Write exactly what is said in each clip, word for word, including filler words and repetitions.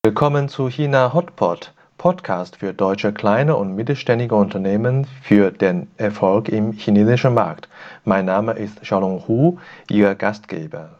Willkommen zu China Hotpot, Podcast für deutsche kleine und mittelständige Unternehmen für den Erfolg im chinesischen Markt. Mein Name ist Xiaolong Hu, Ihr Gastgeber.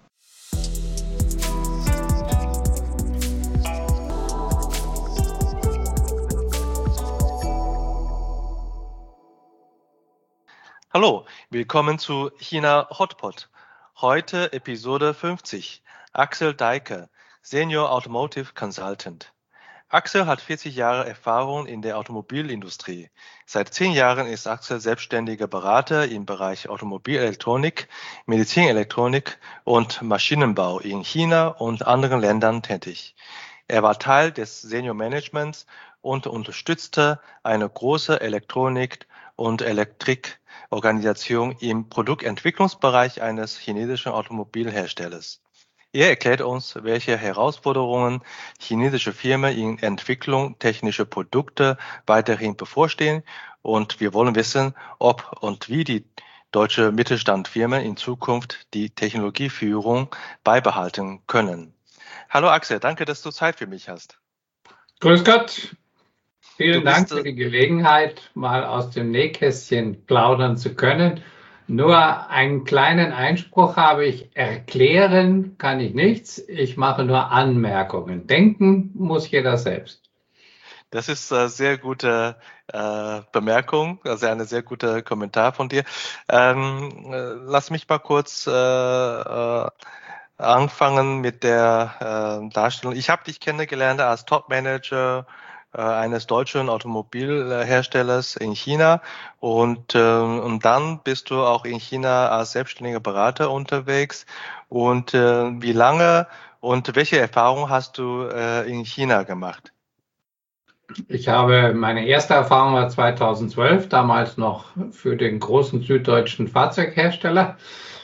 Hallo, willkommen zu China Hotpot. Heute Episode fünfzig. Axel Deike, Senior Automotive Consultant. Axel hat vierzig Jahre Erfahrung in der Automobilindustrie. Seit zehn Jahren ist Axel selbstständiger Berater im Bereich Automobilelektronik, Medizinelektronik und Maschinenbau in China und anderen Ländern tätig. Er war Teil des Senior Managements und unterstützte eine große Elektronik- und Elektrikorganisation im Produktentwicklungsbereich eines chinesischen Automobilherstellers. Er erklärt uns, welche Herausforderungen chinesische Firmen in Entwicklung technischer Produkte weiterhin bevorstehen, und wir wollen wissen, ob und wie die deutsche Mittelstandsfirmen in Zukunft die Technologieführung beibehalten können. Hallo Axel, danke, dass du Zeit für mich hast. Grüß Gott. Vielen bist, Dank für die Gelegenheit, mal aus dem Nähkästchen plaudern zu können. Nur einen kleinen Einspruch habe ich: Erklären kann ich nichts, ich mache nur Anmerkungen. Denken muss jeder selbst. Das ist eine sehr gute äh, Bemerkung, also ein sehr guter Kommentar von dir. Ähm, äh, lass mich mal kurz äh, äh, anfangen mit der äh, Darstellung. Ich habe dich kennengelernt als Topmanager äh, eines deutschen Automobilherstellers in China, und, äh, und dann bist du auch in China als selbstständiger Berater unterwegs. Und äh, wie lange und welche Erfahrungen hast du äh, in China gemacht? Ich habe meine erste Erfahrung war zweitausendzwölf, damals noch für den großen süddeutschen Fahrzeughersteller.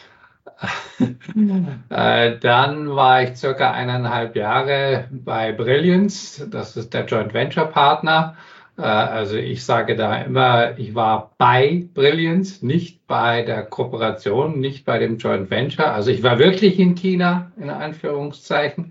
äh, dann war ich circa eineinhalb Jahre bei Brilliance, das ist der Joint Venture Partner. Äh, also ich sage da immer, ich war bei Brilliance, nicht bei der Kooperation, nicht bei dem Joint Venture. Also ich war wirklich in China, in Anführungszeichen.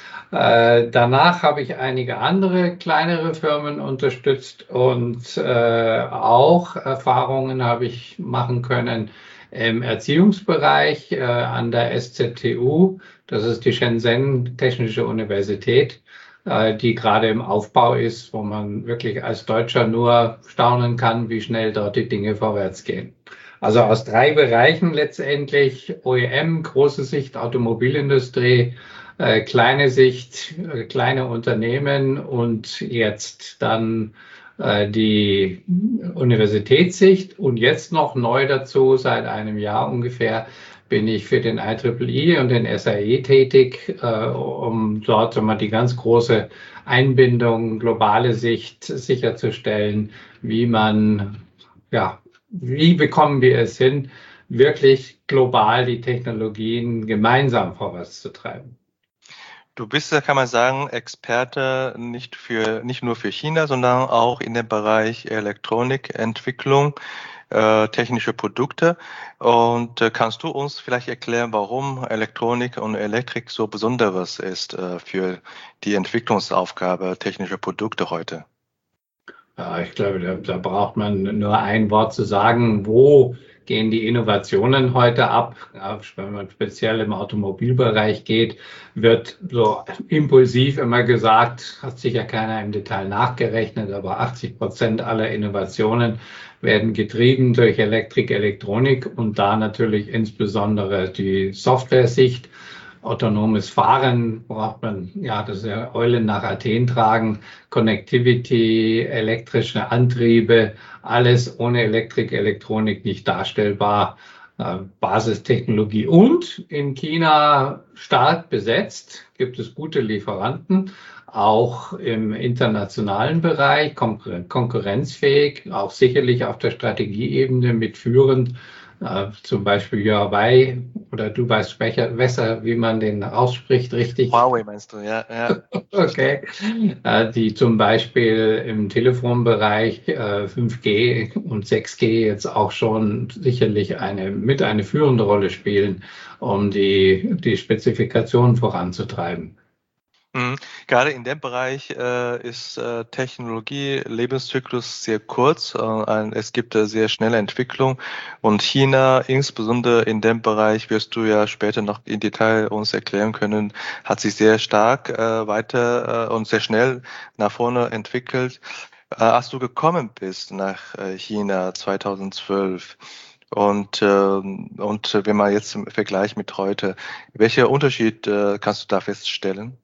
Äh, danach habe ich einige andere kleinere Firmen unterstützt, und äh, auch Erfahrungen habe ich machen können im Erziehungsbereich äh, an der S Z T U. Das ist die Shenzhen Technische Universität, äh, die gerade im Aufbau ist, wo man wirklich als Deutscher nur staunen kann, wie schnell dort die Dinge vorwärts gehen. Also aus drei Bereichen letztendlich: O E M, große Sicht, Automobilindustrie, Äh, kleine Sicht, äh, kleine Unternehmen, und jetzt dann äh, die Universitätssicht. Und jetzt noch neu dazu, seit einem Jahr ungefähr, bin ich für den I E E E und den S A E tätig, äh, um dort mal die ganz große Einbindung, globale Sicht sicherzustellen, wie man, ja, wie bekommen wir es hin, wirklich global die Technologien gemeinsam vorwärts zu treiben. Du bist ja, kann man sagen, Experte nicht für, nicht nur für China, sondern auch in dem Bereich Elektronikentwicklung, äh, technische Produkte. Und äh, kannst du uns vielleicht erklären, warum Elektronik und Elektrik so Besonderes ist äh, für die Entwicklungsaufgabe technischer Produkte heute? Ja, ich glaube, da, da braucht man nur ein Wort zu sagen: Wo gehen die Innovationen heute ab? Ja, wenn man speziell im Automobilbereich geht, wird so impulsiv immer gesagt, hat sicher keiner im Detail nachgerechnet, aber achtzig Prozent aller Innovationen werden getrieben durch Elektrik, Elektronik, und da natürlich insbesondere die Software-Sicht. Autonomes Fahren braucht man, ja, das ist ja Eulen nach Athen tragen, Connectivity, elektrische Antriebe, alles ohne Elektrik, Elektronik nicht darstellbar, äh, Basistechnologie. Und in China stark besetzt, gibt es gute Lieferanten, auch im internationalen Bereich, konkurren- konkurrenzfähig, auch sicherlich auf der Strategieebene mitführend. Uh, zum Beispiel Huawei, oder du weißt besser, wie man den ausspricht, richtig? Huawei meinst du, ja. ja. Okay. Uh, die zum Beispiel im Telefonbereich uh, fünf G und sechs G jetzt auch schon sicherlich eine, mit eine führende Rolle spielen, um die, die Spezifikation voranzutreiben. Mhm. Gerade in dem Bereich äh, ist äh, Technologie Lebenszyklus sehr kurz. Äh, ein, es gibt äh, sehr schnelle Entwicklung und China, insbesondere in dem Bereich, wirst du ja später noch in Detail uns erklären können, hat sich sehr stark äh, weiter äh, und sehr schnell nach vorne entwickelt. Äh, als du gekommen bist nach äh, China zweitausendzwölf und, äh, und wenn man jetzt im Vergleich mit heute, welcher Unterschied äh, kannst du da feststellen?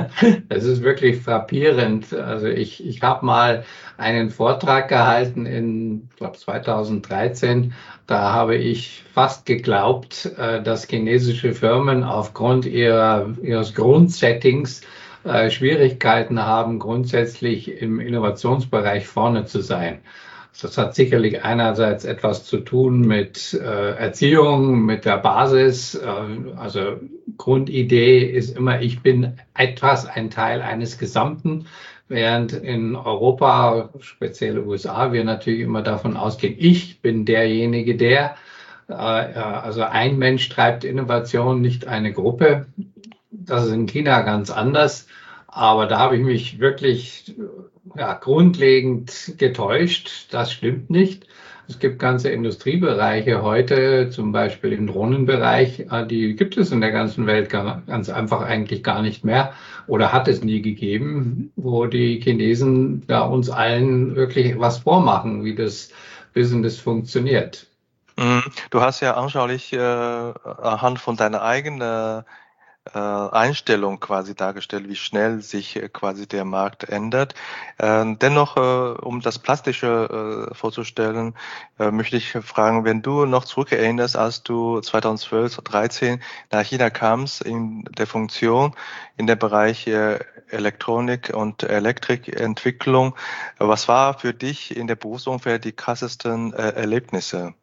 Es ist wirklich frappierend. Also ich, ich habe mal einen Vortrag gehalten in, ich glaube, zweitausenddreizehn. Da habe ich fast geglaubt, äh, dass chinesische Firmen aufgrund ihrer, ihres Grundsettings äh, Schwierigkeiten haben, grundsätzlich im Innovationsbereich vorne zu sein. Das hat sicherlich einerseits etwas zu tun mit äh, Erziehung, mit der Basis. Äh, also Grundidee ist immer, ich bin etwas, ein Teil eines Gesamten, während in Europa, speziell U S A, wir natürlich immer davon ausgehen, ich bin derjenige, der. Äh, also ein Mensch treibt Innovation, nicht eine Gruppe. Das ist in China ganz anders. Aber da habe ich mich wirklich ja, grundlegend getäuscht. Das stimmt nicht. Es gibt ganze Industriebereiche heute, zum Beispiel im Drohnenbereich, die gibt es in der ganzen Welt ganz einfach eigentlich gar nicht mehr oder hat es nie gegeben, wo die Chinesen da uns allen wirklich was vormachen, wie das Business funktioniert. Mhm. Du hast ja anschaulich äh, anhand von deiner eigenen äh, Einstellung quasi dargestellt, wie schnell sich äh, quasi der Markt ändert. Ähm, dennoch, äh, um das Plastische äh, vorzustellen, äh, möchte ich fragen, wenn du noch zurückerinnerst, als du zweitausendzwölf, dreizehn nach China kamst in der Funktion in der Bereich äh, Elektronik und Elektrikentwicklung, was war für dich in der Berufsumfeld die krassesten äh, Erlebnisse?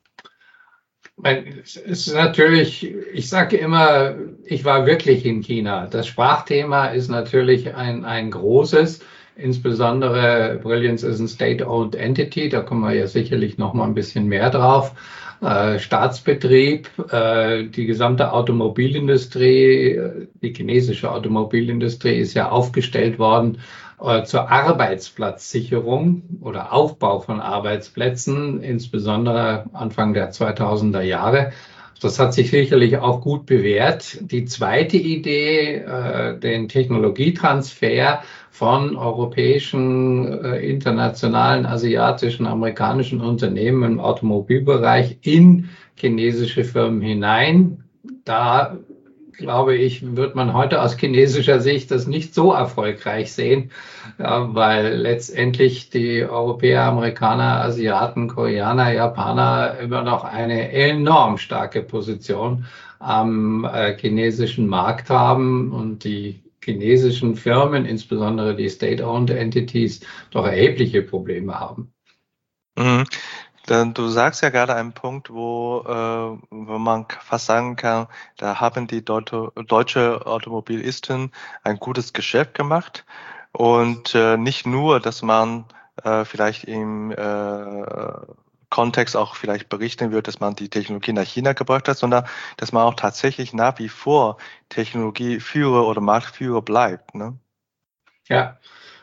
Es ist natürlich, ich sage immer, ich war wirklich in China. Das Sprachthema ist natürlich ein, ein großes. Insbesondere Brilliance ist ein State-owned Entity. Da kommen wir ja sicherlich noch mal ein bisschen mehr drauf. Äh, Staatsbetrieb, äh, die gesamte Automobilindustrie, die chinesische Automobilindustrie ist ja aufgestellt worden äh, zur Arbeitsplatzsicherung oder Aufbau von Arbeitsplätzen, insbesondere Anfang der zweitausender Jahre. Das hat sich sicherlich auch gut bewährt. Die zweite Idee, äh, den Technologietransfer von europäischen, äh, internationalen, asiatischen, amerikanischen Unternehmen im Automobilbereich in chinesische Firmen hinein. Da glaube ich, wird man heute aus chinesischer Sicht das nicht so erfolgreich sehen, ja, weil letztendlich die Europäer, Amerikaner, Asiaten, Koreaner, Japaner immer noch eine enorm starke Position am äh, chinesischen Markt haben und die chinesischen Firmen, insbesondere die State-owned Entities, doch erhebliche Probleme haben. Mhm. Dann, du sagst ja gerade einen Punkt, wo, äh, wo man fast sagen kann, da haben die Deute, deutsche Automobilisten ein gutes Geschäft gemacht und äh, nicht nur, dass man äh, vielleicht im äh, Kontext auch vielleicht berichten wird, dass man die Technologie nach China gebracht hat, sondern dass man auch tatsächlich nach wie vor Technologieführer oder Marktführer bleibt, ne? Ja,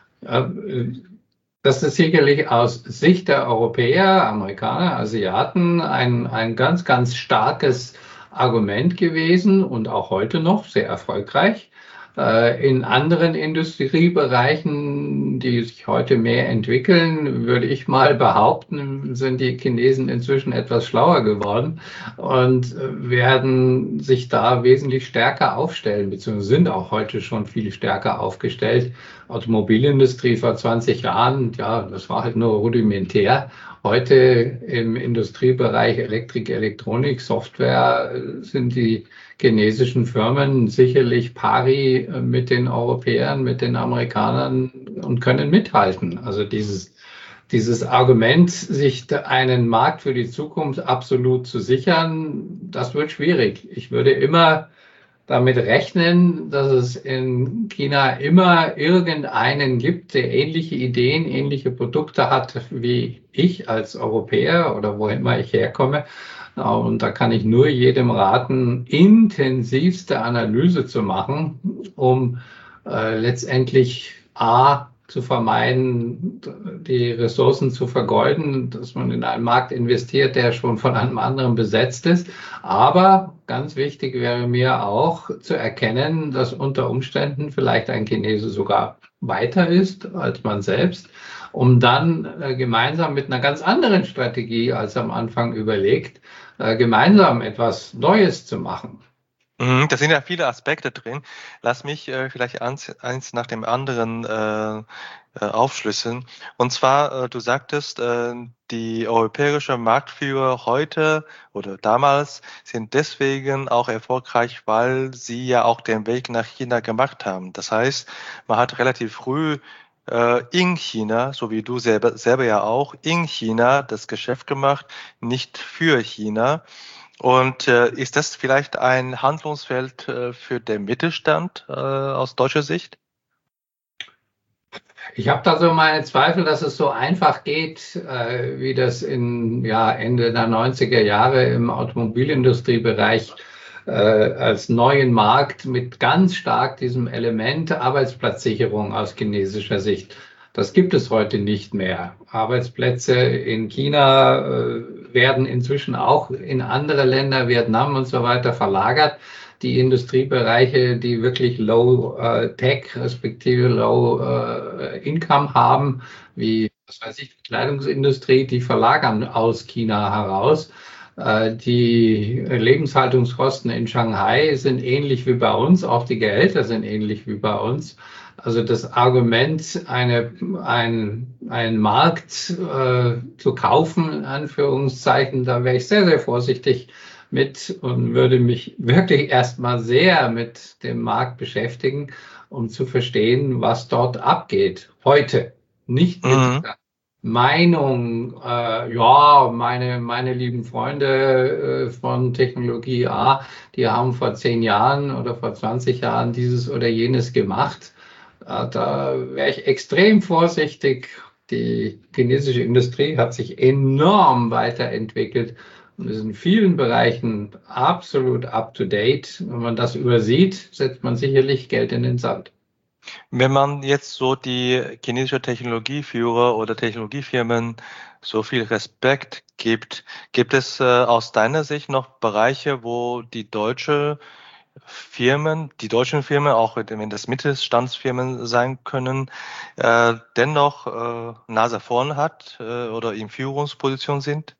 das ist sicherlich aus Sicht der Europäer, Amerikaner, Asiaten ein, ein ganz, ganz starkes Argument gewesen und auch heute noch sehr erfolgreich. In anderen Industriebereichen, die sich heute mehr entwickeln, würde ich mal behaupten, sind die Chinesen inzwischen etwas schlauer geworden und werden sich da wesentlich stärker aufstellen, beziehungsweise sind auch heute schon viel stärker aufgestellt. Automobilindustrie vor zwanzig Jahren, ja, das war halt nur rudimentär. Heute im Industriebereich Elektrik, Elektronik, Software sind die chinesischen Firmen sicherlich pari mit den Europäern, mit den Amerikanern und können mithalten. Also dieses, dieses Argument, sich einen Markt für die Zukunft absolut zu sichern, das wird schwierig. Ich würde immer damit rechnen, dass es in China immer irgendeinen gibt, der ähnliche Ideen, ähnliche Produkte hat wie ich als Europäer oder wo immer ich herkomme. Und da kann ich nur jedem raten, intensivste Analyse zu machen, um äh, letztendlich A, zu vermeiden, die Ressourcen zu vergeuden, dass man in einen Markt investiert, der schon von einem anderen besetzt ist. Aber ganz wichtig wäre mir auch zu erkennen, dass unter Umständen vielleicht ein Chinese sogar weiter ist als man selbst, um dann äh, gemeinsam mit einer ganz anderen Strategie als am Anfang überlegt, äh, gemeinsam etwas Neues zu machen. Mhm, da sind ja viele Aspekte drin. Lass mich äh, vielleicht eins, eins nach dem anderen äh, äh, aufschlüsseln. Und zwar, äh, du sagtest, äh, die europäische Marktführer heute oder damals sind deswegen auch erfolgreich, weil sie ja auch den Weg nach China gemacht haben. Das heißt, man hat relativ früh äh, in China, so wie du selber, selber ja auch, in China das Geschäft gemacht, nicht für China. Und äh, ist das vielleicht ein Handlungsfeld äh, für den Mittelstand äh, aus deutscher Sicht? Ich habe da so meine Zweifel, dass es so einfach geht, äh, wie das in ja, Ende der neunziger Jahre im Automobilindustriebereich äh, als neuen Markt mit ganz stark diesem Element Arbeitsplatzsicherung aus chinesischer Sicht. Das gibt es heute nicht mehr. Arbeitsplätze in China äh, werden inzwischen auch in andere Länder, Vietnam und so weiter verlagert. Die Industriebereiche, die wirklich Low äh, Tech respektive Low äh, Income haben, wie was weiß ich, die Kleidungsindustrie, die verlagern aus China heraus. Äh, die Lebenshaltungskosten in Shanghai sind ähnlich wie bei uns, auch die Gehälter sind ähnlich wie bei uns. Also das Argument, eine, ein, einen Markt äh, zu kaufen, in Anführungszeichen, da wäre ich sehr, sehr vorsichtig mit und würde mich wirklich erstmal sehr mit dem Markt beschäftigen, um zu verstehen, was dort abgeht heute. Nicht mit Mhm. dieser Meinung, äh, ja, meine, meine lieben Freunde äh, von Technologie A, die haben vor zehn Jahren oder vor zwanzig Jahren dieses oder jenes gemacht. Äh, da wäre ich extrem vorsichtig. Die chinesische Industrie hat sich enorm weiterentwickelt und ist in vielen Bereichen absolut up-to-date. Wenn man das übersieht, setzt man sicherlich Geld in den Sand. Wenn man jetzt so die chinesische Technologieführer oder Technologiefirmen so viel Respekt gibt, gibt es äh, aus deiner Sicht noch Bereiche, wo die deutsche Firmen, die deutschen Firmen, auch wenn das Mittelstandsfirmen sein können, äh, dennoch äh, Nase vorn hat äh, oder in Führungsposition sind?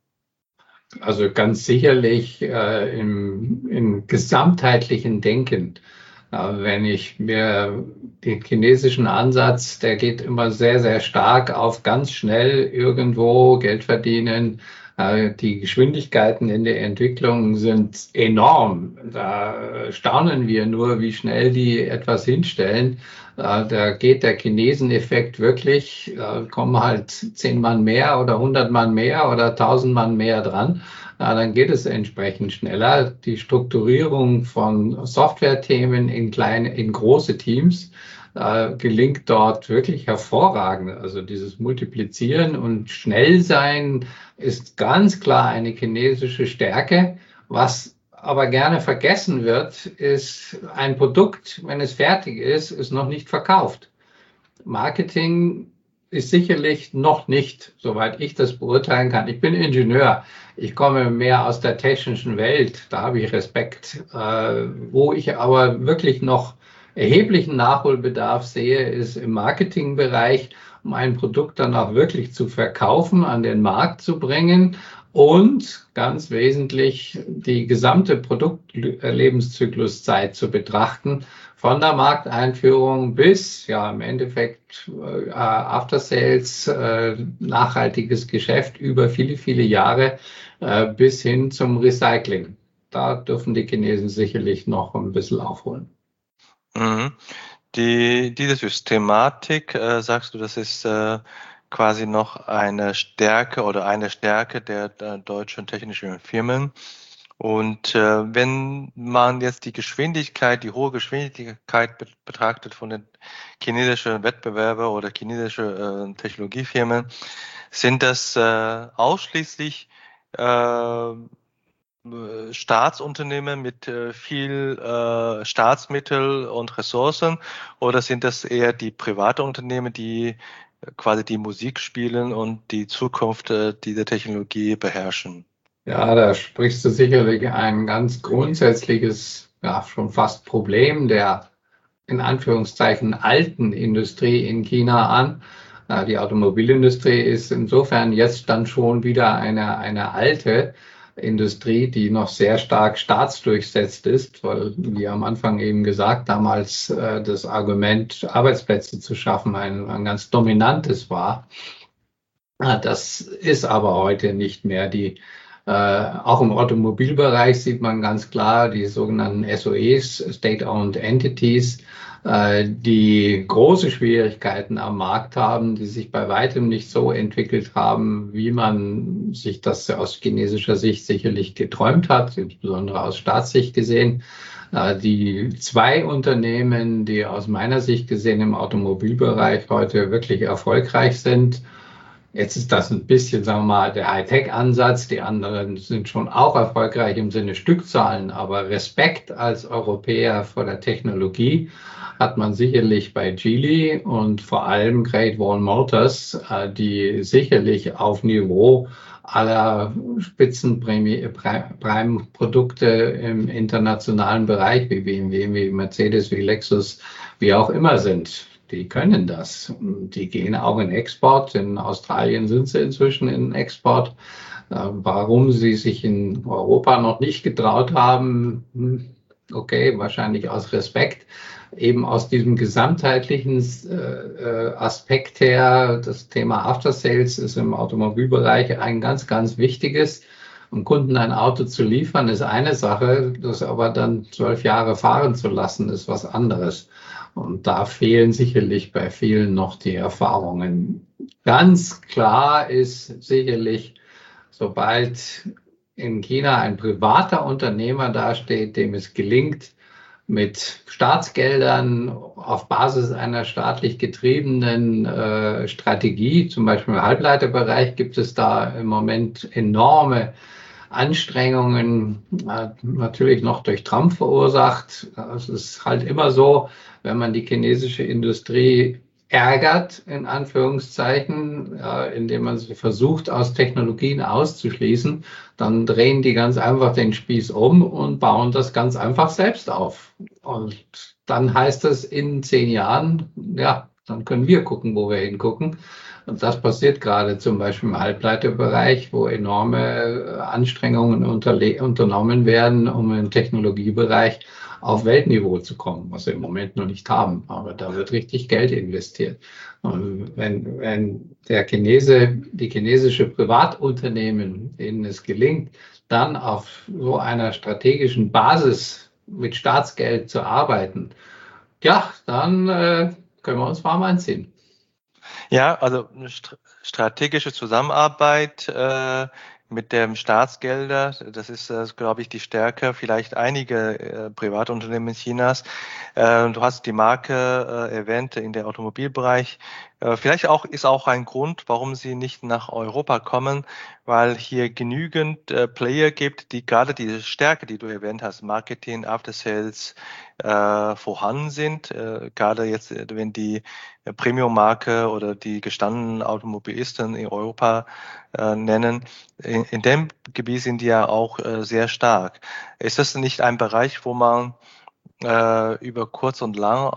Also ganz sicherlich äh, im, im gesamtheitlichen Denken. Äh, wenn ich mir den chinesischen Ansatz, der geht immer sehr, sehr stark auf ganz schnell irgendwo Geld verdienen. Äh, die Geschwindigkeiten in der Entwicklung sind enorm. Da staunen wir nur, wie schnell die etwas hinstellen. Äh, da geht der Chineseneffekt wirklich, da kommen halt zehn Mann mehr oder hundert Mann mehr oder tausend Mann mehr dran. Na, dann geht es entsprechend schneller. Die Strukturierung von Software-Themen in kleine, in große Teams äh, gelingt dort wirklich hervorragend. Also dieses Multiplizieren und Schnellsein ist ganz klar eine chinesische Stärke. Was aber gerne vergessen wird, ist, ein Produkt, wenn es fertig ist, ist noch nicht verkauft. Marketing ist sicherlich noch nicht, soweit ich das beurteilen kann. Ich bin Ingenieur. Ich komme mehr aus der technischen Welt. Da habe ich Respekt. Äh, wo ich aber wirklich noch erheblichen Nachholbedarf sehe, ist im Marketingbereich, um ein Produkt dann auch wirklich zu verkaufen, an den Markt zu bringen und ganz wesentlich die gesamte Produktlebenszyklus-Zeit zu betrachten, von der Markteinführung bis ja im Endeffekt äh, After Sales, äh, nachhaltiges Geschäft über viele, viele Jahre äh, bis hin zum Recycling. Da dürfen die Chinesen sicherlich noch ein bisschen aufholen. Mhm. Die, diese Systematik, äh, sagst du, das ist äh, quasi noch eine Stärke oder eine Stärke der, der deutschen technischen Firmen. Und äh, wenn man jetzt die Geschwindigkeit, die hohe Geschwindigkeit be betrachtet von den chinesischen Wettbewerbern oder chinesischen äh, Technologiefirmen, sind das äh, ausschließlich äh, äh, Staatsunternehmen mit äh, viel äh, Staatsmittel und Ressourcen, oder sind das eher die privaten Unternehmen, die äh, quasi die Musik spielen und die Zukunft äh, dieser Technologie beherrschen? Ja, da sprichst du sicherlich ein ganz grundsätzliches, ja, schon fast Problem der in Anführungszeichen alten Industrie in China an. Äh, Die Automobilindustrie ist insofern jetzt dann schon wieder eine, eine alte Industrie, die noch sehr stark staatsdurchsetzt ist, weil, wie am Anfang eben gesagt, damals äh, das Argument, Arbeitsplätze zu schaffen, ein, ein ganz dominantes war. Ah, Das ist aber heute nicht mehr die, äh, auch im Automobilbereich sieht man ganz klar die sogenannten S O Es, State-Owned Entities, äh, die große Schwierigkeiten am Markt haben, die sich bei weitem nicht so entwickelt haben, wie man sich das aus chinesischer Sicht sicherlich geträumt hat, insbesondere aus Staatssicht gesehen. Äh, Die zwei Unternehmen, die aus meiner Sicht gesehen im Automobilbereich heute wirklich erfolgreich sind, jetzt ist das ein bisschen, sagen wir mal, der Hightech-Ansatz. Die anderen sind schon auch erfolgreich im Sinne Stückzahlen, aber Respekt als Europäer vor der Technologie hat man sicherlich bei Geely und vor allem Great Wall Motors, äh, die sicherlich auf Niveau aller Spitzenprime-Produkte im internationalen Bereich wie B M W, wie Mercedes, wie Lexus, wie auch immer sind. Die können das. Die gehen auch in Export. In Australien sind sie inzwischen in Export. Warum sie sich in Europa noch nicht getraut haben, okay, wahrscheinlich aus Respekt, eben aus diesem gesamtheitlichen äh, Aspekt her. Das Thema After Sales ist im Automobilbereich ein ganz, ganz wichtiges. Um Kunden ein Auto zu liefern, ist eine Sache, das aber dann zwölf Jahre fahren zu lassen, ist was anderes. Und da fehlen sicherlich bei vielen noch die Erfahrungen. Ganz klar ist sicherlich, sobald in China ein privater Unternehmer dasteht, dem es gelingt, mit Staatsgeldern auf Basis einer staatlich getriebenen äh, Strategie, zum Beispiel im Halbleiterbereich, gibt es da im Moment enorme Anstrengungen, äh, natürlich noch durch Trump verursacht. Es ist halt immer so, wenn man die chinesische Industrie ärgert, in Anführungszeichen, äh, indem man sie versucht, aus Technologien auszuschließen, dann drehen die ganz einfach den Spieß um und bauen das ganz einfach selbst auf. Und dann heißt es in zehn Jahren, ja, dann können wir gucken, wo wir hingucken. Und das passiert gerade zum Beispiel im Halbleiterbereich, wo enorme Anstrengungen unternommen werden, um im Technologiebereich auf Weltniveau zu kommen, was wir im Moment noch nicht haben. Aber da wird richtig Geld investiert. Und wenn, wenn der Chinese, die chinesische Privatunternehmen, denen es gelingt, dann auf so einer strategischen Basis mit Staatsgeld zu arbeiten, ja, dann äh, können wir uns warm anziehen. Ja, also eine st strategische Zusammenarbeit äh, mit dem Staatsgelder, das ist, äh, glaube ich, die Stärke vielleicht einige äh, Privatunternehmen Chinas. Äh, du hast die Marke äh, erwähnt in der Automobilbereich. Äh, vielleicht auch ist auch ein Grund, warum sie nicht nach Europa kommen, weil hier genügend äh, Player gibt, die gerade diese Stärke, die du erwähnt hast, Marketing, After Sales, äh, vorhanden sind. Äh, gerade jetzt, wenn die Premium-Marke oder die gestandenen Automobilisten in Europa äh, nennen. In, in dem Gebiet sind die ja auch äh, sehr stark. Ist das nicht ein Bereich, wo man äh, über kurz und lang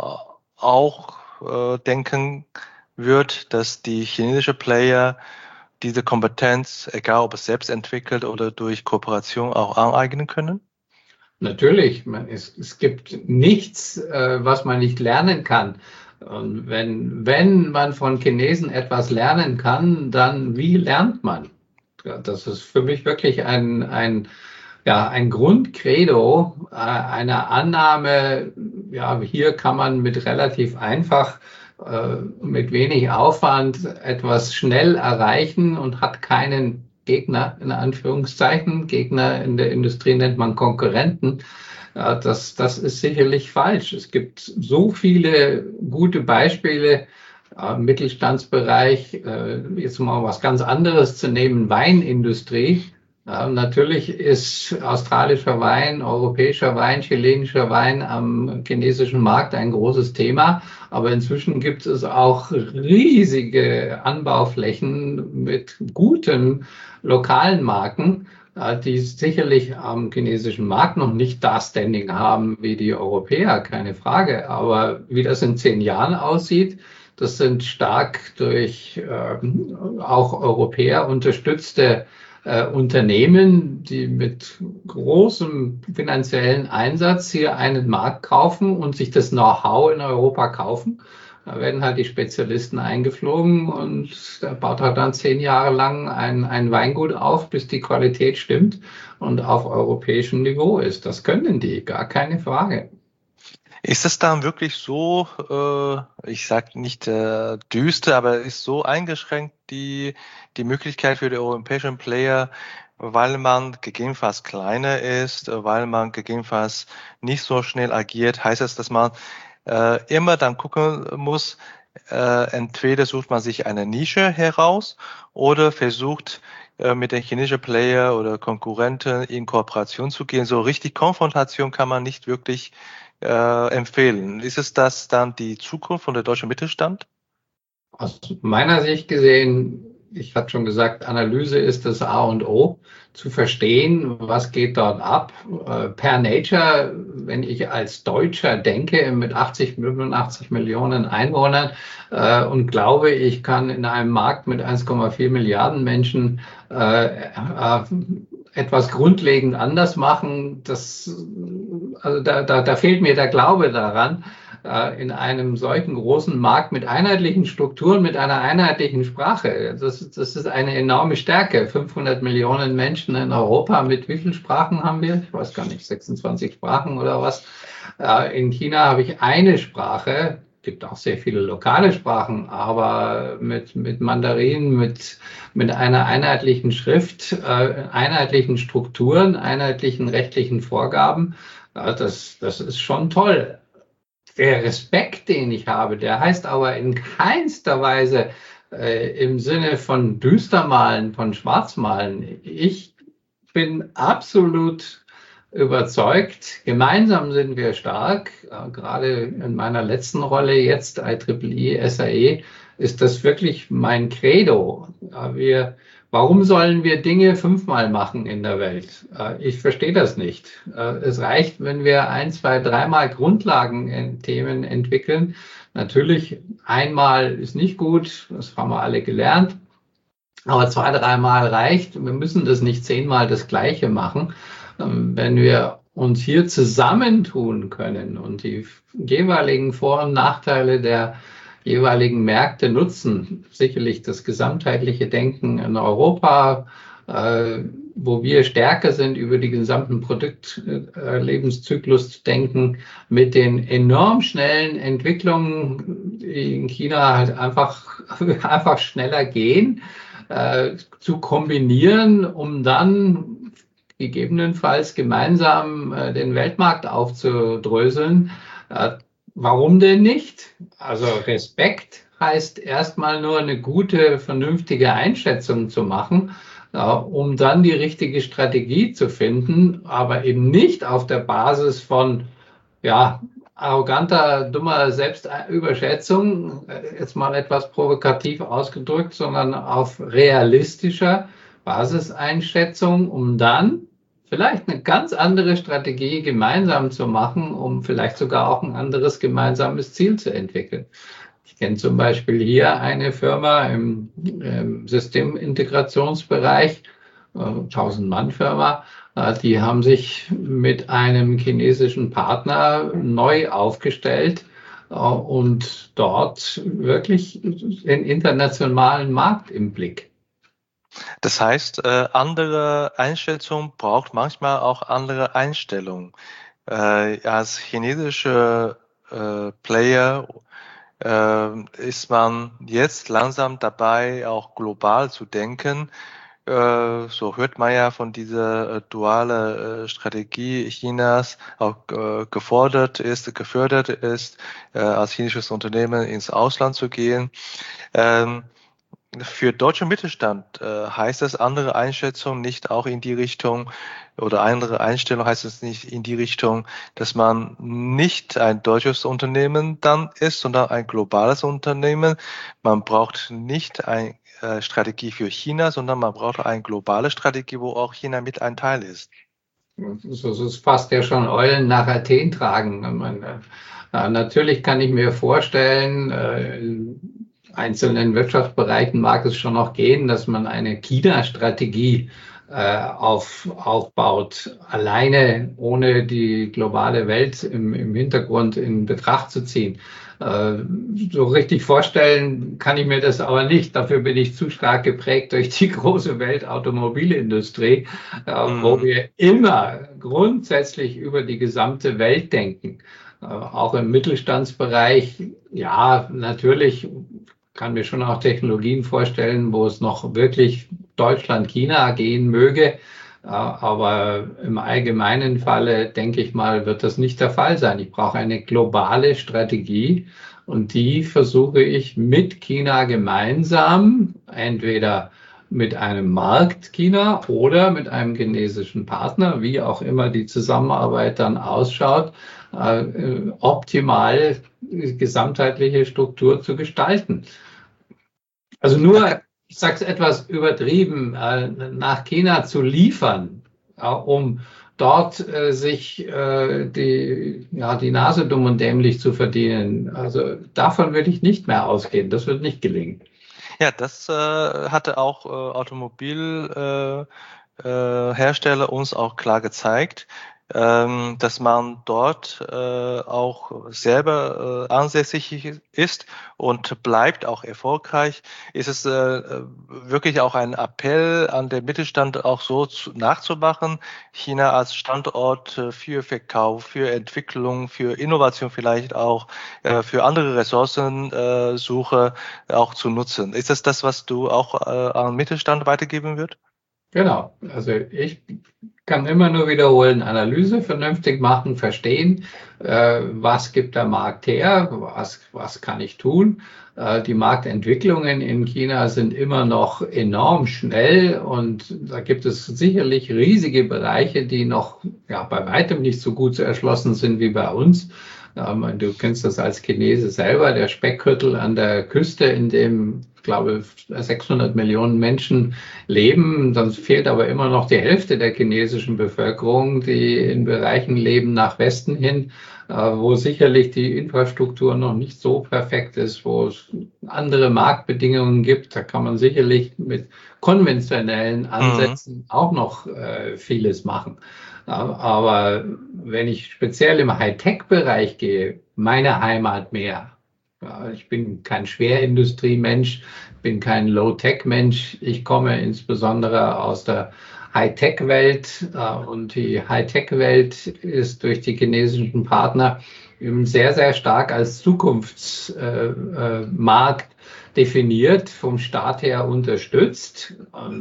auch äh, denken wird, dass die chinesische Player diese Kompetenz, egal ob es selbst entwickelt oder durch Kooperation, auch aneignen können? Natürlich, man, es, es gibt nichts, äh, was man nicht lernen kann. Und wenn, wenn man von Chinesen etwas lernen kann, dann wie lernt man? Ja, das ist für mich wirklich ein, ein, ja, ein Grundcredo, äh, eine Annahme, ja, hier kann man mit relativ einfach, äh, mit wenig Aufwand etwas schnell erreichen und hat keinen Gegner, in Anführungszeichen. Gegner in der Industrie nennt man Konkurrenten. Ja, das, das ist sicherlich falsch. Es gibt so viele gute Beispiele im Mittelstandsbereich. Jetzt mal was ganz anderes zu nehmen, Weinindustrie. Ja, natürlich ist australischer Wein, europäischer Wein, chilenischer Wein am chinesischen Markt ein großes Thema. Aber inzwischen gibt es auch riesige Anbauflächen mit guten lokalen Marken, äh, die sicherlich am chinesischen Markt noch nicht das Standing haben wie die Europäer, keine Frage. Aber wie das in zehn Jahren aussieht, das sind stark durch äh, auch Europäer unterstützte äh, Unternehmen, die mit großem finanziellen Einsatz hier einen Markt kaufen und sich das Know-how in Europa kaufen. Da werden halt die Spezialisten eingeflogen und da baut halt dann zehn Jahre lang ein, ein Weingut auf, bis die Qualität stimmt und auf europäischem Niveau ist. Das können die, gar keine Frage. Ist es dann wirklich so, äh, ich sage nicht äh, düster, aber ist so eingeschränkt die, die Möglichkeit für die europäischen Player, weil man gegebenenfalls kleiner ist, äh, weil man gegebenenfalls nicht so schnell agiert, heißt es, dass man äh, immer dann gucken muss, äh, entweder sucht man sich eine Nische heraus oder versucht äh, mit den chinesischen Player oder Konkurrenten in Kooperation zu gehen. So richtig Konfrontation kann man nicht wirklich äh, empfehlen. Ist es das dann die Zukunft von der deutschen Mittelstand? Aus meiner Sicht gesehen, ich hatte schon gesagt, Analyse ist das A und O, zu verstehen, was geht dort ab. Äh, per Nature, wenn ich als Deutscher denke, mit achtzig, fünfundachtzig Millionen Einwohnern äh, und glaube, ich kann in einem Markt mit eins Komma vier Milliarden Menschen äh, äh, etwas grundlegend anders machen, das, also da, da, da fehlt mir der Glaube daran, in einem solchen großen Markt mit einheitlichen Strukturen, mit einer einheitlichen Sprache. Das, das ist eine enorme Stärke. fünfhundert Millionen Menschen in Europa. Mit wie vielen Sprachen haben wir? Ich weiß gar nicht, sechsundzwanzig Sprachen oder was. In China habe ich eine Sprache. Es gibt auch sehr viele lokale Sprachen, aber mit, mit Mandarin, mit, mit einer einheitlichen Schrift, einheitlichen Strukturen, einheitlichen rechtlichen Vorgaben. Das, das ist schon toll. Der Respekt, den ich habe, der heißt aber in keinster Weise äh, im Sinne von Düstermalen, von Schwarzmalen. Ich bin absolut überzeugt, gemeinsam sind wir stark. Äh, gerade in meiner letzten Rolle jetzt, I E E E, S A E, ist das wirklich mein Credo. Äh, wir Warum sollen wir Dinge fünfmal machen in der Welt? Ich verstehe das nicht. Es reicht, wenn wir ein, zwei, dreimal Grundlagenthemen entwickeln. Natürlich, einmal ist nicht gut, das haben wir alle gelernt. Aber zwei, dreimal reicht. Wir müssen das nicht zehnmal das Gleiche machen. Wenn wir uns hier zusammentun können und die jeweiligen Vor- und Nachteile der jeweiligen Märkte nutzen, sicherlich das gesamtheitliche Denken in Europa, äh, wo wir stärker sind, über die gesamten Produktlebenszyklus zu denken, mit den enorm schnellen Entwicklungen, die in China halt einfach, einfach schneller gehen, äh, zu kombinieren, um dann gegebenenfalls gemeinsam äh, den Weltmarkt aufzudröseln. Äh, Warum denn nicht? Also Respekt heißt erstmal nur eine gute, vernünftige Einschätzung zu machen, äh, um dann die richtige Strategie zu finden, aber eben nicht auf der Basis von ja, arroganter, dummer Selbstüberschätzung, äh, jetzt mal etwas provokativ ausgedrückt, sondern auf realistischer Basiseinschätzung, um dann vielleicht eine ganz andere Strategie gemeinsam zu machen, um vielleicht sogar auch ein anderes gemeinsames Ziel zu entwickeln. Ich kenne zum Beispiel hier eine Firma im, im Systemintegrationsbereich, tausend-Mann-Firma, die haben sich mit einem chinesischen Partner neu aufgestellt und dort wirklich den internationalen Markt im Blick. Das heißt, äh, andere Einschätzung braucht manchmal auch andere Einstellungen. Äh, als chinesische äh, Player äh, ist man jetzt langsam dabei, auch global zu denken. Äh, so hört man ja von dieser äh, duale äh, Strategie Chinas auch äh, gefordert ist, gefördert ist, äh, als chinesisches Unternehmen ins Ausland zu gehen. Ähm, für deutschen Mittelstand äh, heißt es andere Einschätzung nicht auch in die Richtung oder andere Einstellung heißt es nicht in die Richtung, dass man nicht ein deutsches Unternehmen dann ist, sondern ein globales Unternehmen. Man braucht nicht eine äh, Strategie für China, sondern man braucht eine globale Strategie, wo auch China mit ein Teil ist. So, so ist fast ja schon Eulen nach Athen tragen. Man, äh, natürlich kann ich mir vorstellen, äh, in einzelnen Wirtschaftsbereichen mag es schon noch gehen, dass man eine China-Strategie äh, auf, aufbaut, alleine ohne die globale Welt im, im Hintergrund in Betracht zu ziehen. Äh, so richtig vorstellen kann ich mir das aber nicht. Dafür bin ich zu stark geprägt durch die große Weltautomobilindustrie, äh, mm. wo wir immer grundsätzlich über die gesamte Welt denken. Äh, auch im Mittelstandsbereich, ja, natürlich kann mir schon auch Technologien vorstellen, wo es noch wirklich Deutschland-China gehen möge. Aber im allgemeinen Falle, denke ich mal, wird das nicht der Fall sein. Ich brauche eine globale Strategie und die versuche ich mit China gemeinsam, entweder mit einem Markt China oder mit einem chinesischen Partner, wie auch immer die Zusammenarbeit dann ausschaut, äh, optimal gesamtheitliche Struktur zu gestalten. Also nur, ich sage es etwas übertrieben, äh, nach China zu liefern, äh, um dort äh, sich äh, die, ja, die Nase dumm und dämlich zu verdienen. Also davon würde ich nicht mehr ausgehen. Das wird nicht gelingen. Ja, das äh, hatte auch äh, Automobilhersteller äh, äh, uns auch klar gezeigt, ähm, dass man dort äh, auch selber äh, ansässig ist und bleibt auch erfolgreich. Ist es äh, wirklich auch ein Appell an den Mittelstand auch so zu, nachzumachen, China als Standort für Verkauf, für Entwicklung, für Innovation vielleicht auch, äh, für andere Ressourcensuche äh, auch zu nutzen. Ist das das, was du auch äh, an Mittelstand weitergeben wirst? Genau, also ich kann immer nur wiederholen, Analyse vernünftig machen, verstehen, äh, was gibt der Markt her, was, was kann ich tun. Äh, die Marktentwicklungen in China sind immer noch enorm schnell und da gibt es sicherlich riesige Bereiche, die noch ja, bei weitem nicht so gut erschlossen sind wie bei uns. Ähm, du kennst das als Chinese selber, der Speckgürtel an der Küste, in dem, ich glaube, sechshundert Millionen Menschen leben. Dann fehlt aber immer noch die Hälfte der chinesischen Bevölkerung, die in Bereichen leben nach Westen hin, äh, wo sicherlich die Infrastruktur noch nicht so perfekt ist, wo es andere Marktbedingungen gibt. Da kann man sicherlich mit konventionellen Ansätzen mhm. auch noch äh, vieles machen. Aber wenn ich speziell im Hightech-Bereich gehe, meine Heimat mehr. Ich bin kein Schwerindustriemensch, bin kein Low-Tech-Mensch. Ich komme insbesondere aus der Hightech-Welt und die Hightech-Welt ist durch die chinesischen Partner sehr, sehr stark als Zukunftsmarkt definiert, vom Staat her unterstützt.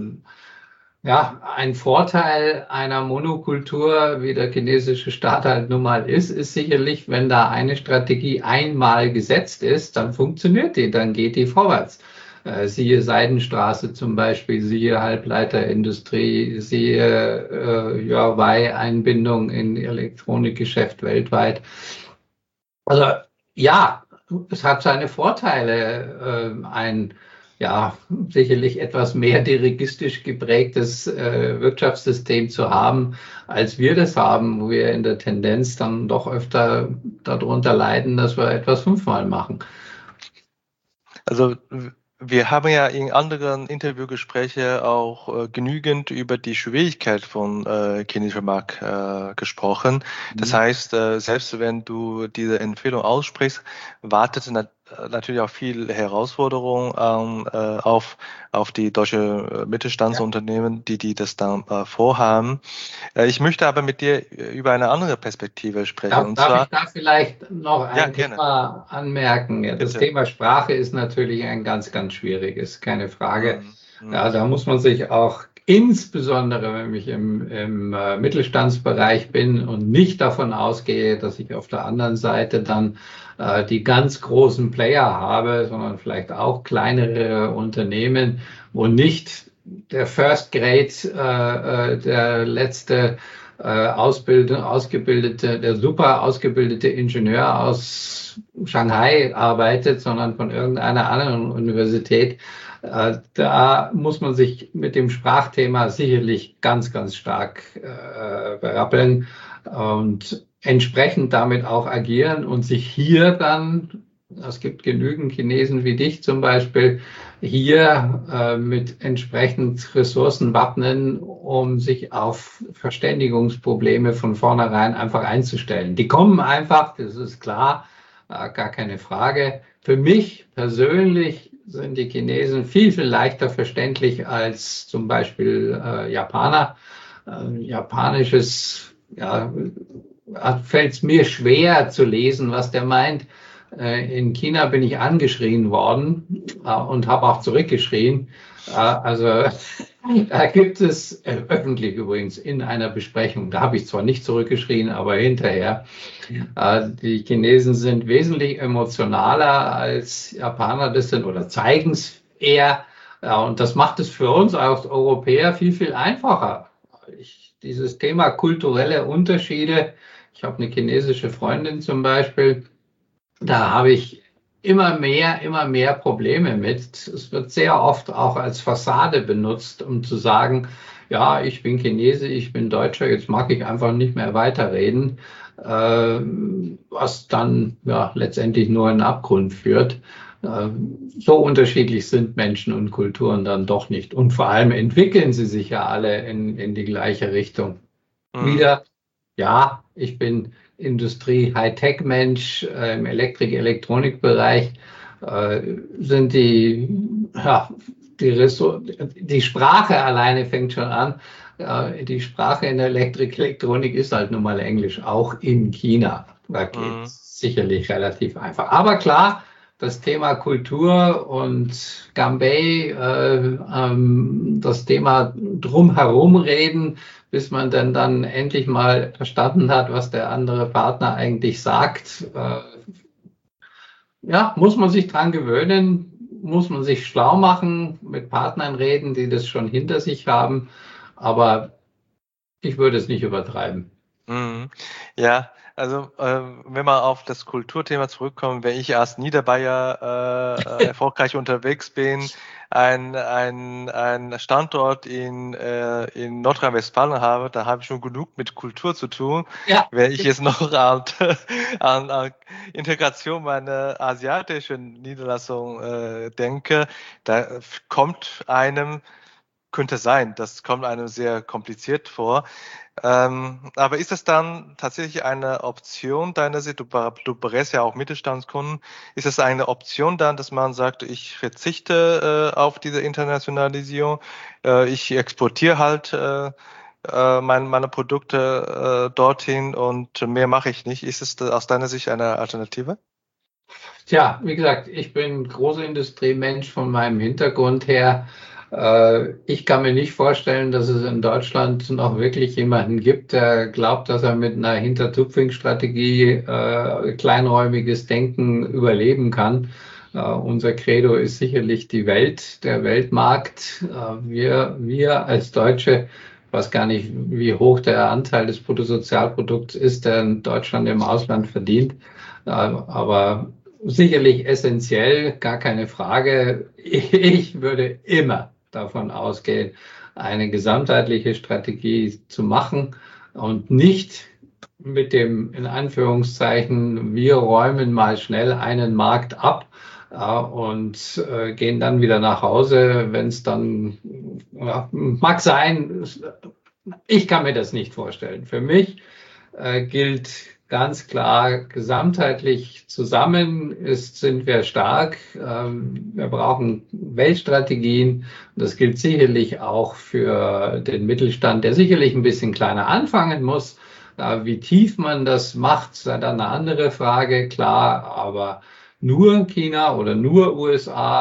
Ja, ein Vorteil einer Monokultur, wie der chinesische Staat halt nun mal ist, ist sicherlich, wenn da eine Strategie einmal gesetzt ist, dann funktioniert die, dann geht die vorwärts. Äh, siehe Seidenstraße zum Beispiel, siehe Halbleiterindustrie, siehe äh, Huawei-Einbindung in Elektronikgeschäft weltweit. Also ja, es hat seine Vorteile, äh, ein ja, sicherlich etwas mehr dirigistisch geprägtes äh, Wirtschaftssystem zu haben, als wir das haben, wo wir in der Tendenz dann doch öfter darunter leiden, dass wir etwas fünfmal machen. Also wir haben ja in anderen Interviewgesprächen auch äh, genügend über die Schwierigkeit von äh, chinesischer Markt äh, gesprochen. Das mhm. heißt, äh, selbst wenn du diese Empfehlung aussprichst, wartet nat natürlich auch viel Herausforderung ähm, äh, auf auf die deutsche Mittelstandsunternehmen, ja. die die das dann äh, vorhaben. Äh, ich möchte aber mit dir über eine andere Perspektive sprechen. Darf, und darf zwar, ich da vielleicht noch ein ja, Thema anmerken? Ja, das Bitte. Thema Sprache ist natürlich ein ganz, ganz schwieriges, keine Frage. Mhm. Ja, da muss man sich auch insbesondere wenn ich im, im äh, Mittelstandsbereich bin und nicht davon ausgehe, dass ich auf der anderen Seite dann äh, die ganz großen Player habe, sondern vielleicht auch kleinere Unternehmen, wo nicht der First Grade, äh, äh, der letzte äh, Ausbildung, ausgebildete, der super ausgebildete Ingenieur aus Shanghai arbeitet, sondern von irgendeiner anderen Universität. Da muss man sich mit dem Sprachthema sicherlich ganz, ganz stark äh, berappeln und entsprechend damit auch agieren und sich hier dann, es gibt genügend Chinesen wie dich zum Beispiel, hier äh, mit entsprechend Ressourcen wappnen, um sich auf Verständigungsprobleme von vornherein einfach einzustellen. Die kommen einfach, das ist klar, äh, gar keine Frage. Für mich persönlich sind die Chinesen viel, viel leichter verständlich als zum Beispiel äh, Japaner. Äh, Japanisches, ja, fällt es mir schwer zu lesen, was der meint. Äh, in China bin ich angeschrien worden äh, und habe auch zurückgeschrien. Äh, also da gibt es, äh, öffentlich übrigens, in einer Besprechung, da habe ich zwar nicht zurückgeschrien, aber hinterher, äh, die Chinesen sind wesentlich emotionaler als Japaner das sind oder zeigen es eher. Ja, und das macht es für uns als Europäer viel, viel einfacher. Ich, dieses Thema kulturelle Unterschiede, ich habe eine chinesische Freundin zum Beispiel, da habe ich immer mehr, immer mehr Probleme mit. Es wird sehr oft auch als Fassade benutzt, um zu sagen, ja, ich bin Chinese, ich bin Deutscher, jetzt mag ich einfach nicht mehr weiterreden, äh, was dann ja letztendlich nur in den Abgrund führt. Äh, so unterschiedlich sind Menschen und Kulturen dann doch nicht. Und vor allem entwickeln sie sich ja alle in, in die gleiche Richtung. Mhm. Wieder, ja, ich bin Industrie, Hightech-Mensch, äh, im Elektrik-Elektronik-Bereich äh, sind die, ja, die, Ressour- die Sprache alleine fängt schon an. Äh, die Sprache in der Elektrik-Elektronik ist halt nun mal Englisch, auch in China. Da geht es mhm. sicherlich relativ einfach. Aber klar, das Thema Kultur und Ganbei, äh, ähm, das Thema drumherum reden, bis man dann, dann endlich mal verstanden hat, was der andere Partner eigentlich sagt. Äh, ja, muss man sich dran gewöhnen, muss man sich schlau machen, mit Partnern reden, die das schon hinter sich haben. Aber ich würde es nicht übertreiben. Mhm. Ja, also äh, wenn wir auf das Kulturthema zurückkommen, wenn ich als Niederbayer äh, erfolgreich unterwegs bin, ein, ein, ein Standort in, äh, in Nordrhein-Westfalen habe, da habe ich schon genug mit Kultur zu tun. Ja. Wenn ich jetzt noch an, an, an Integration meiner asiatischen Niederlassung äh, denke, da kommt einem, könnte sein, das kommt einem sehr kompliziert vor. Ähm, aber ist das dann tatsächlich eine Option deiner Sicht? Du, du berätst ja auch Mittelstandskunden. Ist es eine Option dann, dass man sagt, ich verzichte äh, auf diese Internationalisierung, äh, ich exportiere halt äh, äh, mein, meine Produkte äh, dorthin und mehr mache ich nicht? Ist es aus deiner Sicht eine Alternative? Tja, wie gesagt, ich bin Großindustriemensch von meinem Hintergrund her. Ich kann mir nicht vorstellen, dass es in Deutschland noch wirklich jemanden gibt, der glaubt, dass er mit einer Hintertupfing-Strategie äh, kleinräumiges Denken überleben kann. Äh, unser Credo ist sicherlich die Welt, der Weltmarkt. Äh, wir, wir als Deutsche, ich weiß gar nicht, wie hoch der Anteil des Bruttosozialprodukts ist, der in Deutschland im Ausland verdient. Äh, aber sicherlich essentiell, gar keine Frage. Ich würde immer davon ausgehen, eine gesamtheitliche Strategie zu machen und nicht mit dem, in Anführungszeichen, wir räumen mal schnell einen Markt ab äh, und äh, gehen dann wieder nach Hause, wenn es dann, ja, mag sein, ich kann mir das nicht vorstellen. Für mich äh, gilt ganz klar, gesamtheitlich zusammen ist, sind wir stark. Wir brauchen Weltstrategien. Das gilt sicherlich auch für den Mittelstand, der sicherlich ein bisschen kleiner anfangen muss. Wie tief man das macht, ist dann eine andere Frage, klar. Aber nur China oder nur U S A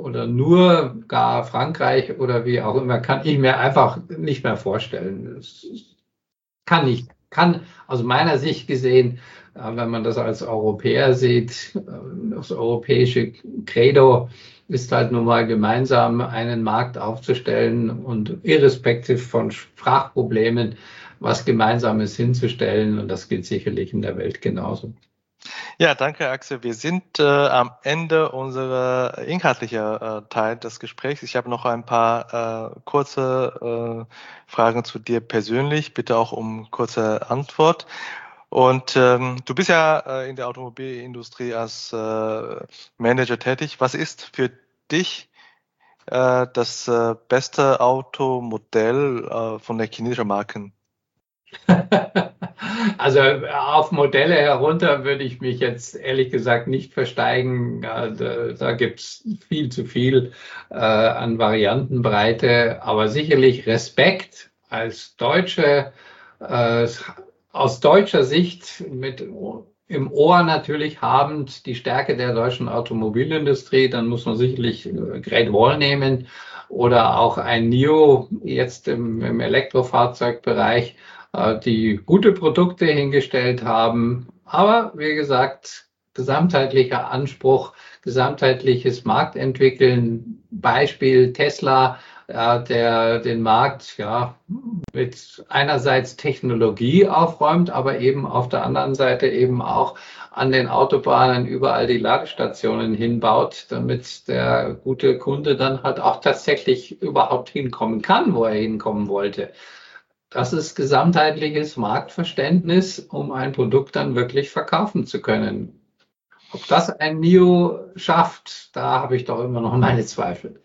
oder nur gar Frankreich oder wie auch immer, kann ich mir einfach nicht mehr vorstellen. Das kann nicht, kann aus meiner Sicht gesehen, wenn man das als Europäer sieht, das europäische Credo ist halt nun mal gemeinsam einen Markt aufzustellen und irrespektiv von Sprachproblemen was Gemeinsames hinzustellen. Und das gilt sicherlich in der Welt genauso. Ja, danke, Axel. Wir sind äh, am Ende unserer inhaltlichen äh, Teil des Gesprächs. Ich habe noch ein paar äh, kurze äh, Fragen zu dir persönlich. Bitte auch um kurze Antwort. Und ähm, du bist ja äh, in der Automobilindustrie als äh, Manager tätig. Was ist für dich äh, das äh, beste Automodell äh, von der chinesischen Marken? Also auf Modelle herunter würde ich mich jetzt ehrlich gesagt nicht versteigen. Da, da gibt es viel zu viel äh, an Variantenbreite, aber sicherlich Respekt als Deutsche, äh, aus deutscher Sicht mit im Ohr natürlich habend die Stärke der deutschen Automobilindustrie, dann muss man sicherlich Great Wall nehmen oder auch ein NIO jetzt im, im Elektrofahrzeugbereich, die gute Produkte hingestellt haben. Aber wie gesagt, gesamtheitlicher Anspruch, gesamtheitliches Marktentwickeln, Beispiel Tesla, ja, der den Markt ja mit einerseits Technologie aufräumt, aber eben auf der anderen Seite eben auch an den Autobahnen überall die Ladestationen hinbaut, damit der gute Kunde dann halt auch tatsächlich überhaupt hinkommen kann, wo er hinkommen wollte. Das ist gesamtheitliches Marktverständnis, um ein Produkt dann wirklich verkaufen zu können. Ob das ein NIO schafft, da habe ich doch immer noch meine Zweifel.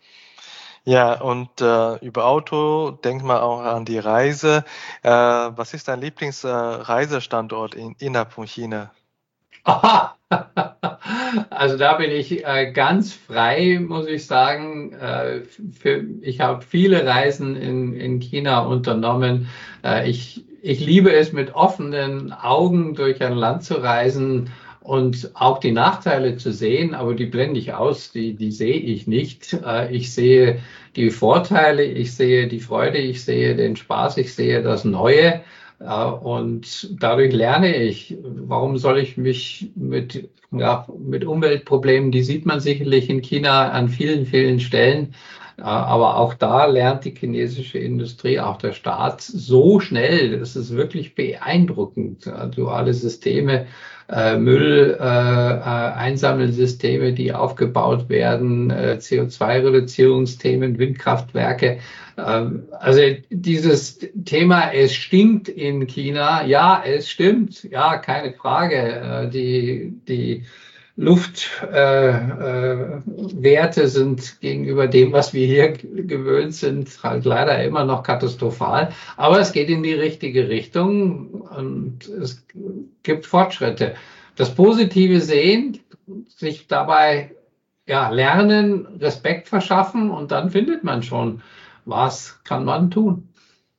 Ja, und äh, über Auto denkt man auch an die Reise. Äh, was ist dein Lieblingsreisestandort äh, in, innerhalb von China? Aha. Also da bin ich äh, ganz frei, muss ich sagen. Äh, für, ich habe viele Reisen in, in China unternommen. Äh, ich, ich liebe es, mit offenen Augen durch ein Land zu reisen und auch die Nachteile zu sehen, aber die blende ich aus, die, die sehe ich nicht. Äh, ich sehe die Vorteile, ich sehe die Freude, ich sehe den Spaß, ich sehe das Neue. Und dadurch lerne ich, warum soll ich mich mit, ja, mit Umweltproblemen, die sieht man sicherlich in China an vielen, vielen Stellen, aber auch da lernt die chinesische Industrie, auch der Staat so schnell, das ist wirklich beeindruckend. Duale Systeme, äh, Müll, äh, Einsammelsysteme, die aufgebaut werden, äh, C O zwei Reduzierungsthemen, Windkraftwerke. Also dieses Thema, es stinkt in China, ja, es stimmt, ja, keine Frage. Die, die Luftwerte äh, äh, sind gegenüber dem, was wir hier gewöhnt sind, halt leider immer noch katastrophal. Aber es geht in die richtige Richtung und es gibt Fortschritte. Das Positive sehen, sich dabei ja, lernen, Respekt verschaffen und dann findet man schon, was kann man tun?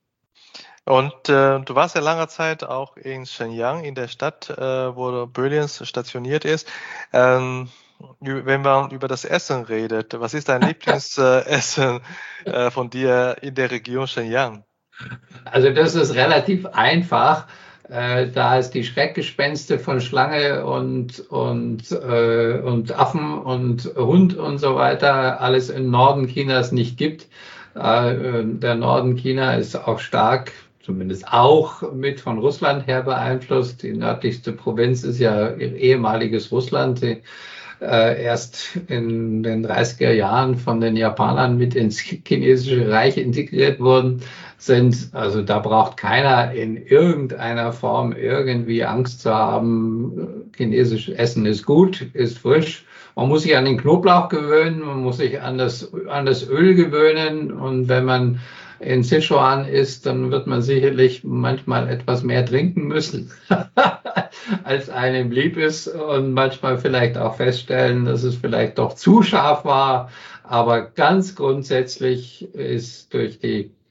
Und äh, du warst ja lange Zeit auch in Shenyang, in der Stadt, äh, wo Brilliance stationiert ist. Ähm, wenn man über das Essen redet, was ist dein Lieblingsessen äh, von dir in der Region Shenyang? Also das ist relativ einfach. Äh, da es die Schreckgespenste von Schlange und, und, äh, und Affen und Hund und so weiter alles im Norden Chinas nicht gibt. Äh, der Norden China ist auch stark, zumindest auch mit von Russland her beeinflusst. Die nördlichste Provinz ist ja ehemaliges Russland, die äh, erst in den dreißiger Jahren von den Japanern mit ins chinesische Reich integriert wurden sind. Also da braucht keiner in irgendeiner Form irgendwie Angst zu haben. Chinesisches Essen ist gut, ist frisch. Man muss sich an den Knoblauch gewöhnen, man muss sich an das, an das Öl gewöhnen. Und wenn man in Sichuan ist, dann wird man sicherlich manchmal etwas mehr trinken müssen, als einem lieb ist. Und manchmal vielleicht auch feststellen, dass es vielleicht doch zu scharf war. Aber ganz grundsätzlich ist durch die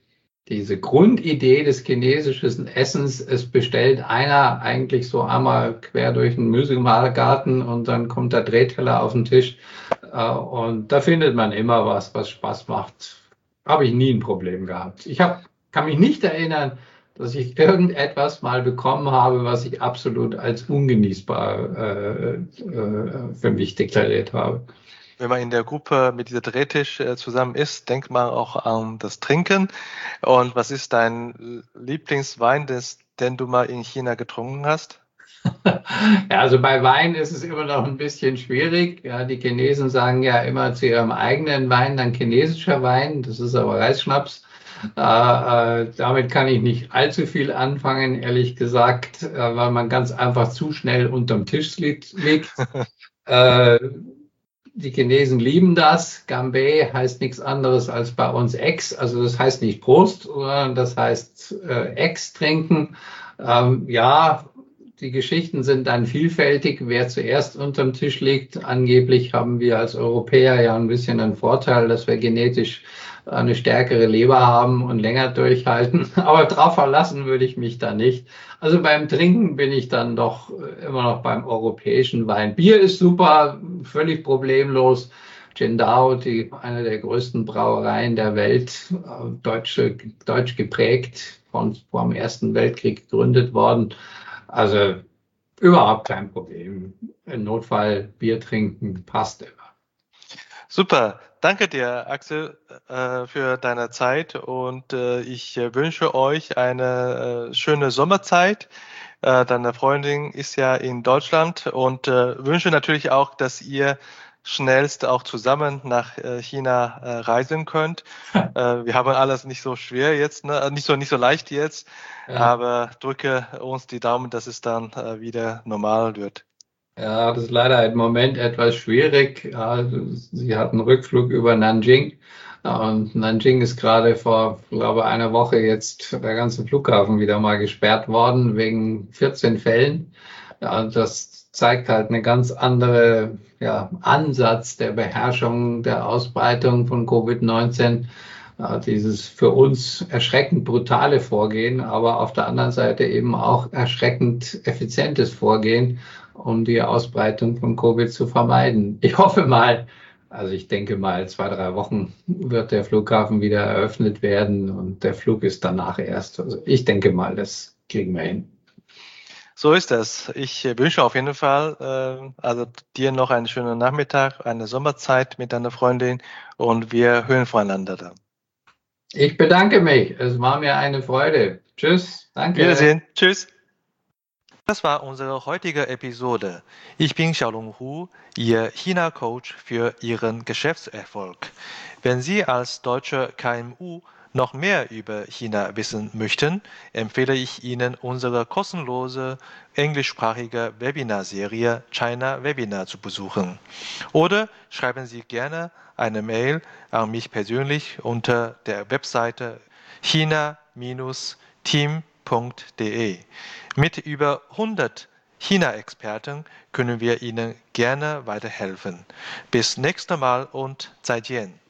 diese Grundidee des chinesischen Essens, es bestellt einer eigentlich so einmal quer durch den Gemüsegarten und dann kommt der Drehteller auf den Tisch. Und da findet man immer was, was Spaß macht. Habe ich nie ein Problem gehabt. Ich hab, kann mich nicht erinnern, dass ich irgendetwas mal bekommen habe, was ich absolut als ungenießbar äh, äh, für mich deklariert habe. Wenn man in der Gruppe mit dieser Drehtisch äh, zusammen ist, denkt man auch an das Trinken. Und was ist dein Lieblingswein, des, den du mal in China getrunken hast? Ja, also bei Wein ist es immer noch ein bisschen schwierig. Ja, die Chinesen sagen ja immer zu ihrem eigenen Wein dann chinesischer Wein. Das ist aber Reisschnaps. Äh, äh, damit kann ich nicht allzu viel anfangen, ehrlich gesagt, äh, weil man ganz einfach zu schnell unterm Tisch liegt. äh, Die Chinesen lieben das. Ganbei heißt nichts anderes als bei uns Ex. Also das heißt nicht Prost, sondern das heißt äh, Ex trinken. Ähm, ja, die Geschichten sind dann vielfältig, wer zuerst unterm Tisch liegt. Angeblich haben wir als Europäer ja ein bisschen einen Vorteil, dass wir genetisch eine stärkere Leber haben und länger durchhalten. Aber drauf verlassen würde ich mich da nicht. Also beim Trinken bin ich dann doch immer noch beim europäischen Wein. Bier ist super, völlig problemlos. Qingdao, die, eine der größten Brauereien der Welt, deutsche, deutsch geprägt, von, vom Ersten Weltkrieg gegründet worden. Also überhaupt kein Problem. Im Notfall Bier trinken passt immer. Super, danke dir, Axel, äh, für deine Zeit und äh, ich wünsche euch eine äh, schöne Sommerzeit. Äh, deine Freundin ist ja in Deutschland und äh, wünsche natürlich auch, dass ihr schnellst auch zusammen nach äh, China äh, reisen könnt. Äh, wir haben alles nicht so schwer jetzt, ne? nicht so nicht so leicht jetzt, Ja. aber drücke uns die Daumen, dass es dann äh, wieder normal wird. Ja, das ist leider im Moment etwas schwierig. Ja, sie hat einen Rückflug über Nanjing und Nanjing ist gerade vor, glaube einer Woche jetzt der ganze Flughafen wieder mal gesperrt worden wegen vierzehn Fällen. Ja, das zeigt halt eine ganz andere ja, Ansatz der Beherrschung der Ausbreitung von Covid neunzehn. Ja, dieses für uns erschreckend brutale Vorgehen, aber auf der anderen Seite eben auch erschreckend effizientes Vorgehen, um die Ausbreitung von Covid zu vermeiden. Ich hoffe mal, also ich denke mal, zwei, drei Wochen wird der Flughafen wieder eröffnet werden und der Flug ist danach erst. Also ich denke mal, das kriegen wir hin. So ist es. Ich wünsche auf jeden Fall äh, also dir noch einen schönen Nachmittag, eine Sommerzeit mit deiner Freundin und wir hören voneinander dann. Ich bedanke mich. Es war mir eine Freude. Tschüss. Danke. Wiedersehen. Tschüss. Das war unsere heutige Episode. Ich bin Xiaolong Hu, Ihr China-Coach für Ihren Geschäftserfolg. Wenn Sie als deutsche K M U noch mehr über China wissen möchten, empfehle ich Ihnen unsere kostenlose englischsprachige Webinarserie China Webinar zu besuchen. Oder schreiben Sie gerne eine Mail an mich persönlich unter der Webseite china Team punkt de. Mit über hundert China-Experten können wir Ihnen gerne weiterhelfen. Bis nächstes Mal und 再见.